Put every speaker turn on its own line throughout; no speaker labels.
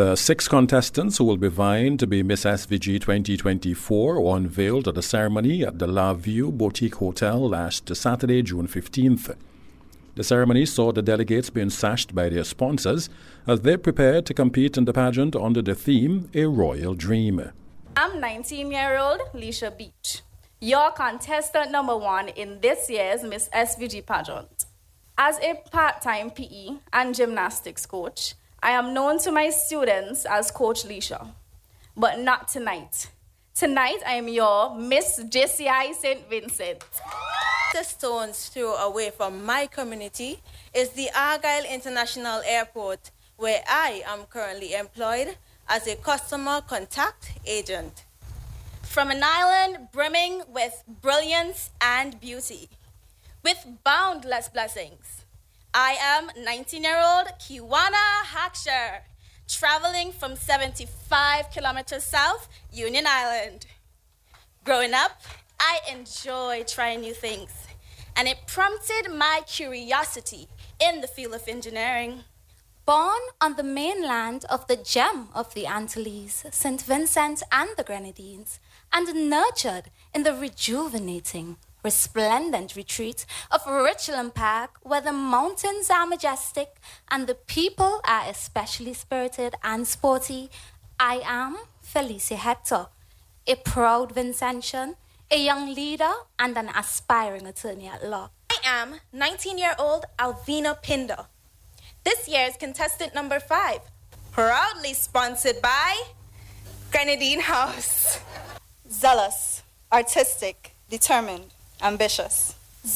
The 6 contestants who will be vying to be Miss SVG 2024 were unveiled at the ceremony at the La View Boutique Hotel last Saturday, June 15th. The ceremony saw the delegates being sashed by their sponsors as they prepared to compete in the pageant under the theme, A Royal Dream.
I'm 19-year-old Leisha Beach, your contestant number 1 in this year's Miss SVG pageant. As a part-time PE and gymnastics coach, I am known to my students as Coach Leisha, but not tonight. Tonight, I am your Miss JCI St. Vincent.
The stone's throw away from my community is the Argyle International Airport, where I am currently employed as a customer contact agent.
From an island brimming with brilliance and beauty, with boundless blessings, I am 19-year-old Kiwana Haksher, traveling from 75 kilometers south, Union Island. Growing up, I enjoy trying new things, and it prompted my curiosity in the field of engineering.
Born on the mainland of the gem of the Antilles, St. Vincent and the Grenadines, and nurtured in the rejuvenating, resplendent retreat of Richland Park, where the mountains are majestic and the people are especially spirited and sporty, I am Felicia Hector, a proud Vincentian, a young leader, and an aspiring attorney at law.
I am 19-year-old Alvina Pinder, this year's contestant number 5, proudly sponsored by Grenadine House.
Zealous, artistic, determined, ambitious.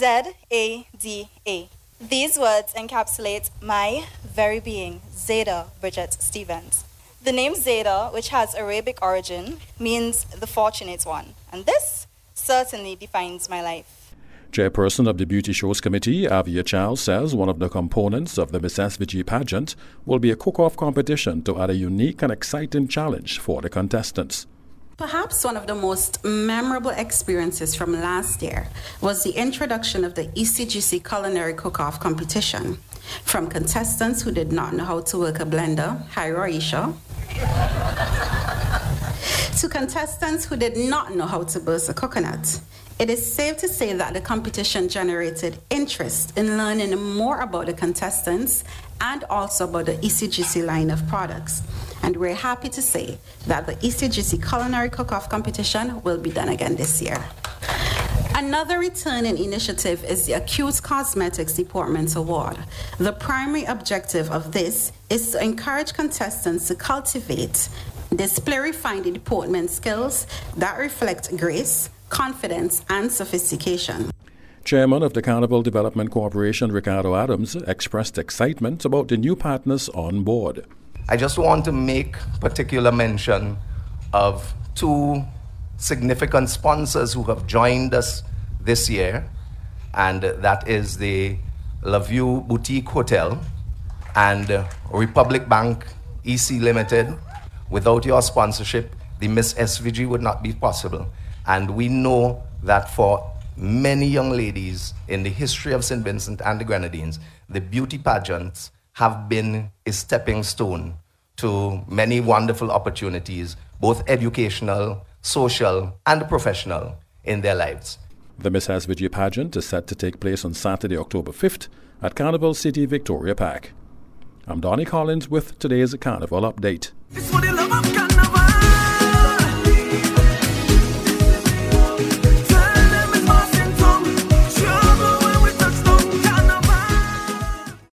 Z-A-D-A. These words encapsulate my very being, Zada Bridget Stevens. The name Zada, which has Arabic origin, means the fortunate one, and this certainly defines my life.
Chairperson of the Beauty Shows Committee, Avia Charles, says one of the components of the Miss SVG pageant will be a cook-off competition to add a unique and exciting challenge for the contestants.
Perhaps one of the most memorable experiences from last year was the introduction of the ECGC Culinary Cook-Off competition. From contestants who did not know how to work a blender, hi Roisha, to contestants who did not know how to burst a coconut. It is safe to say that the competition generated interest in learning more about the contestants and also about the ECGC line of products. And we're happy to say that the ECGC Culinary Cook-Off competition will be done again this year. Another returning initiative is the Acute Cosmetics Department Award. The primary objective of this is to encourage contestants to cultivate, display refined deportment skills that reflect grace, confidence, and sophistication.
Chairman of the Carnival Development Corporation, Ricardo Adams, expressed excitement about the new partners on board.
I just want to make particular mention of 2 significant sponsors who have joined us this year, and that is the La View Boutique Hotel and Republic Bank EC Limited. Without your sponsorship, the Miss SVG would not be possible. And we know that for many young ladies in the history of St. Vincent and the Grenadines, the beauty pageants have been a stepping stone to many wonderful opportunities, both educational, social, and professional in their lives.
The Miss SVG pageant is set to take place on Saturday, October 5th at Carnival City Victoria Park. I'm Donnie Collins with today's Carnival Update.